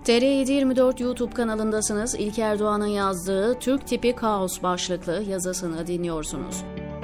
TR724 YouTube kanalındasınız. İlker Doğan'ın yazdığı Türk tipi kaos başlıklı yazısını dinliyorsunuz.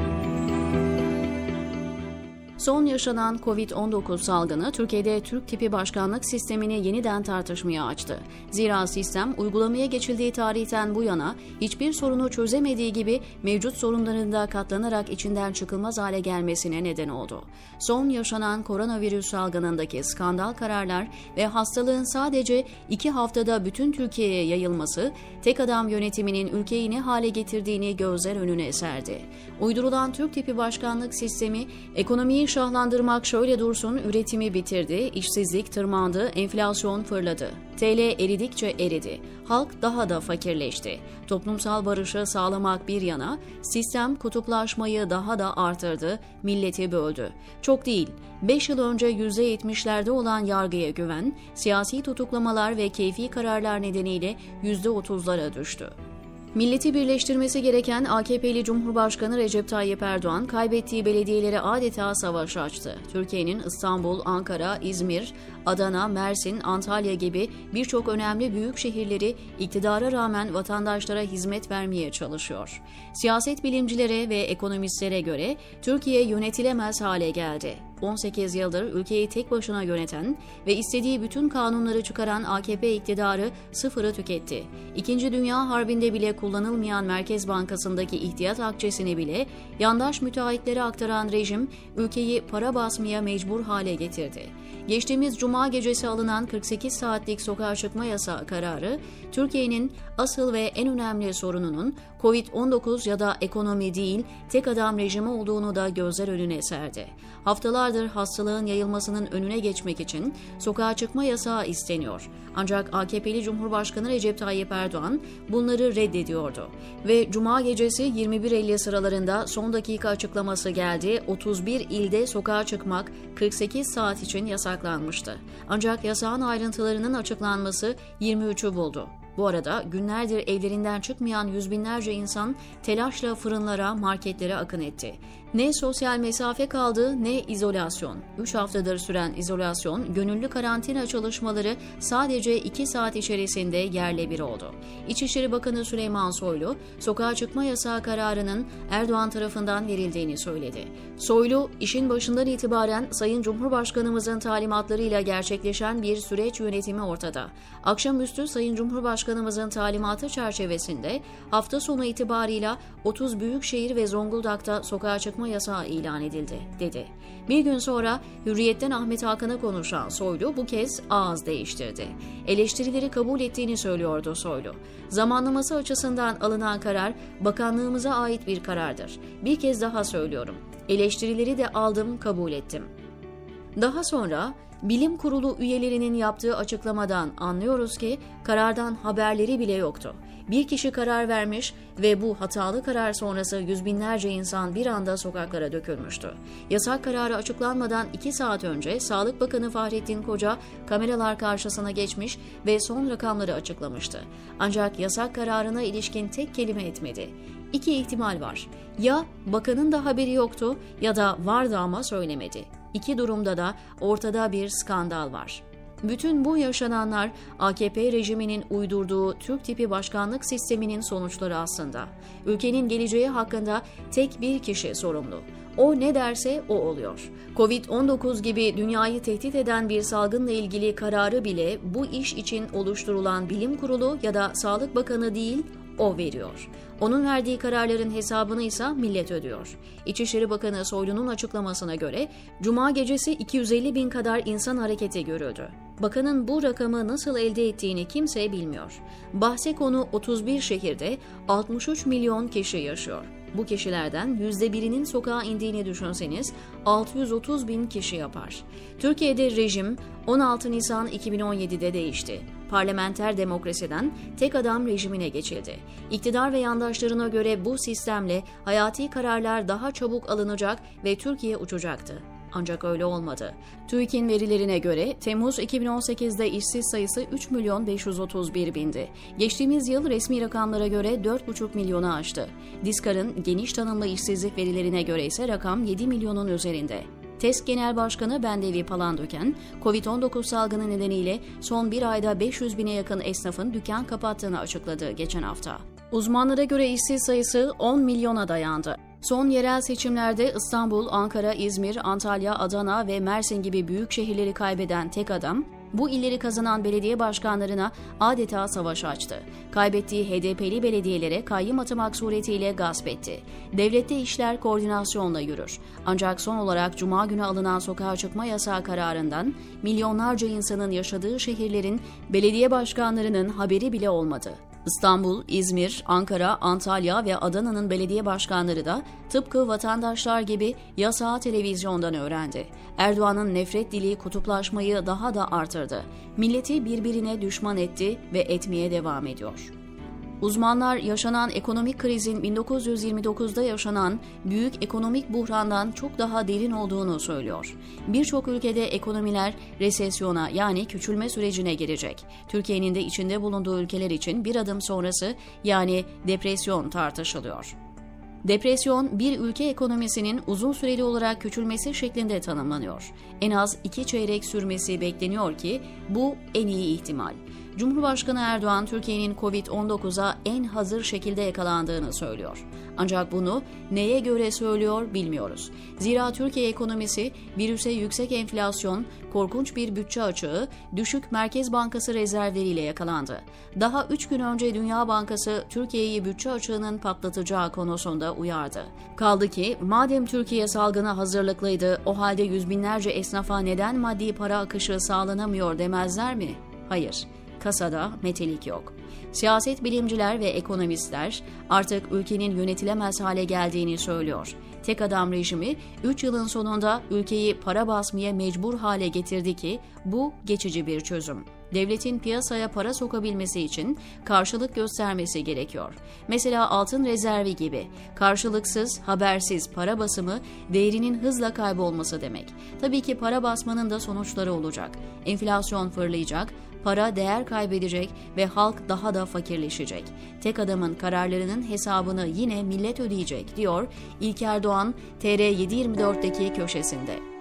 Son yaşanan Covid-19 salgını Türkiye'de Türk tipi başkanlık sistemini yeniden tartışmaya açtı. Zira sistem uygulamaya geçildiği tarihten bu yana hiçbir sorunu çözemediği gibi mevcut sorunların da katlanarak içinden çıkılmaz hale gelmesine neden oldu. Son yaşanan koronavirüs salgınındaki skandal kararlar ve hastalığın sadece 2 haftada bütün Türkiye'ye yayılması, tek adam yönetiminin ülkeyi ne hale getirdiğini gözler önüne serdi. Uydurulan Türk tipi başkanlık sistemi ekonomiyi şahlandırmak şöyle dursun, üretimi bitirdi, işsizlik tırmandı, enflasyon fırladı. TL eridikçe eridi, halk daha da fakirleşti. Toplumsal barışı sağlamak bir yana, sistem kutuplaşmayı daha da artırdı, milleti böldü. Çok değil, 5 yıl önce %70'lerde olan yargıya güven, siyasi tutuklamalar ve keyfi kararlar nedeniyle %30'lara düştü. Milleti birleştirmesi gereken AKP'li Cumhurbaşkanı Recep Tayyip Erdoğan, kaybettiği belediyelere adeta savaş açtı. Türkiye'nin İstanbul, Ankara, İzmir, Adana, Mersin, Antalya gibi birçok önemli büyük şehirleri iktidara rağmen vatandaşlara hizmet vermeye çalışıyor. Siyaset bilimcilere ve ekonomistlere göre Türkiye yönetilemez hale geldi. 18 yıldır ülkeyi tek başına yöneten ve istediği bütün kanunları çıkaran AKP iktidarı sıfırı tüketti. İkinci Dünya Harbi'nde bile kullanılmayan Merkez Bankası'ndaki ihtiyat akçesini bile yandaş müteahhitlere aktaran rejim ülkeyi para basmaya mecbur hale getirdi. Geçtiğimiz Cuma gecesi alınan 48 saatlik sokağa çıkma yasağı kararı, Türkiye'nin asıl ve en önemli sorununun Covid-19 ya da ekonomi değil, tek adam rejimi olduğunu da gözler önüne serdi. Haftalardır hastalığın yayılmasının önüne geçmek için sokağa çıkma yasağı isteniyor. Ancak AKP'li Cumhurbaşkanı Recep Tayyip Erdoğan bunları reddediyordu. Ve Cuma gecesi 21.50 sıralarında son dakika açıklaması geldi. 31 ilde sokağa çıkmak 48 saat için yasaklanmıştı. Ancak yasağın ayrıntılarının açıklanması 23'ü buldu. Bu arada günlerdir evlerinden çıkmayan yüz binlerce insan telaşla fırınlara, marketlere akın etti. Ne sosyal mesafe kaldı ne izolasyon. 3 haftadır süren izolasyon, gönüllü karantina çalışmaları sadece 2 saat içerisinde yerle bir oldu. İçişleri Bakanı Süleyman Soylu, sokağa çıkma yasağı kararının Erdoğan tarafından verildiğini söyledi. Soylu, işin başından itibaren Sayın Cumhurbaşkanımızın talimatlarıyla gerçekleşen bir süreç yönetimi ortada. Akşamüstü Sayın Cumhurbaşkanımızın talimatı çerçevesinde hafta sonu itibarıyla 30 büyükşehir ve Zonguldak'ta sokağa çıkma yasağı ilan edildi, dedi. Bir gün sonra Hürriyet'ten Ahmet Hakan'a konuşan Soylu bu kez ağız değiştirdi. Eleştirileri kabul ettiğini söylüyordu Soylu. Zamanlaması açısından alınan karar bakanlığımıza ait bir karardır. Bir kez daha söylüyorum. Eleştirileri de aldım, kabul ettim. Daha sonra Bilim Kurulu üyelerinin yaptığı açıklamadan anlıyoruz ki karardan haberleri bile yoktu. Bir kişi karar vermiş ve bu hatalı karar sonrası yüz binlerce insan bir anda sokaklara dökülmüştü. Yasak kararı açıklanmadan 2 saat önce Sağlık Bakanı Fahrettin Koca kameralar karşısına geçmiş ve son rakamları açıklamıştı. Ancak yasak kararına ilişkin tek kelime etmedi. 2 ihtimal var. Ya bakanın da haberi yoktu ya da vardı ama söylemedi. 2 durumda da ortada bir skandal var. Bütün bu yaşananlar AKP rejiminin uydurduğu Türk tipi başkanlık sisteminin sonuçları aslında. Ülkenin geleceği hakkında tek bir kişi sorumlu. O ne derse o oluyor. Covid-19 gibi dünyayı tehdit eden bir salgınla ilgili kararı bile bu iş için oluşturulan Bilim Kurulu ya da Sağlık Bakanı değil, o veriyor. Onun verdiği kararların hesabını ise millet ödüyor. İçişleri Bakanı Soylu'nun açıklamasına göre Cuma gecesi 250 bin kadar insan hareketi görüldü. Bakanın bu rakamı nasıl elde ettiğini kimse bilmiyor. Bahse konu 31 şehirde 63 milyon kişi yaşıyor. Bu kişilerden %1'inin sokağa indiğini düşünseniz 630 bin kişi yapar. Türkiye'de rejim 16 Nisan 2017'de değişti. Parlamenter demokrasiden tek adam rejimine geçildi. İktidar ve yandaşlarına göre bu sistemle hayati kararlar daha çabuk alınacak ve Türkiye uçacaktı. Ancak öyle olmadı. TÜİK'in verilerine göre Temmuz 2018'de işsiz sayısı 3.531.000'di. Geçtiğimiz yıl resmi rakamlara göre 4,5 milyonu aştı. Diskar'ın geniş tanımlı işsizlik verilerine göre ise rakam 7 milyonun üzerinde. TESK Genel Başkanı Bendevi Palandöken, Covid-19 salgını nedeniyle son bir ayda 500 bine yakın esnafın dükkan kapattığını açıkladı geçen hafta. Uzmanlara göre işsiz sayısı 10 milyona dayandı. Son yerel seçimlerde İstanbul, Ankara, İzmir, Antalya, Adana ve Mersin gibi büyük şehirleri kaybeden tek adam, bu illeri kazanan belediye başkanlarına adeta savaş açtı. Kaybettiği HDP'li belediyelere kayyım atamak suretiyle gasp etti. Devlette işler koordinasyonla yürür. Ancak son olarak Cuma günü alınan sokağa çıkma yasağı kararından milyonlarca insanın yaşadığı şehirlerin belediye başkanlarının haberi bile olmadı. İstanbul, İzmir, Ankara, Antalya ve Adana'nın belediye başkanları da tıpkı vatandaşlar gibi yasağı televizyondan öğrendi. Erdoğan'ın nefret dili kutuplaşmayı daha da artırdı. Milleti birbirine düşman etti ve etmeye devam ediyor. Uzmanlar yaşanan ekonomik krizin 1929'da yaşanan büyük ekonomik buhrandan çok daha derin olduğunu söylüyor. Birçok ülkede ekonomiler resesyona yani küçülme sürecine girecek. Türkiye'nin de içinde bulunduğu ülkeler için bir adım sonrası yani depresyon tartışılıyor. Depresyon, bir ülke ekonomisinin uzun süreli olarak küçülmesi şeklinde tanımlanıyor. En az 2 çeyrek sürmesi bekleniyor ki bu en iyi ihtimal. Cumhurbaşkanı Erdoğan, Türkiye'nin Covid-19'a en hazır şekilde yakalandığını söylüyor. Ancak bunu neye göre söylüyor bilmiyoruz. Zira Türkiye ekonomisi virüse yüksek enflasyon, korkunç bir bütçe açığı, düşük Merkez Bankası rezervleriyle yakalandı. Daha 3 gün önce Dünya Bankası Türkiye'yi bütçe açığının patlatacağı konusunda uyardı. Kaldı ki madem Türkiye salgına hazırlıklıydı, o halde yüz binlerce esnafa neden maddi para akışı sağlanamıyor demezler mi? Hayır. Kasada metelik yok. Siyaset bilimciler ve ekonomistler artık ülkenin yönetilemez hale geldiğini söylüyor. Tek adam rejimi 3 yılın sonunda ülkeyi para basmaya mecbur hale getirdi ki bu geçici bir çözüm. Devletin piyasaya para sokabilmesi için karşılık göstermesi gerekiyor. Mesela altın rezervi gibi. Karşılıksız, habersiz para basımı değerinin hızla kaybolması demek. Tabii ki para basmanın da sonuçları olacak. Enflasyon fırlayacak, para değer kaybedecek ve halk daha da fakirleşecek. Tek adamın kararlarının hesabını yine millet ödeyecek, diyor İlker Doğan TR724'deki köşesinde.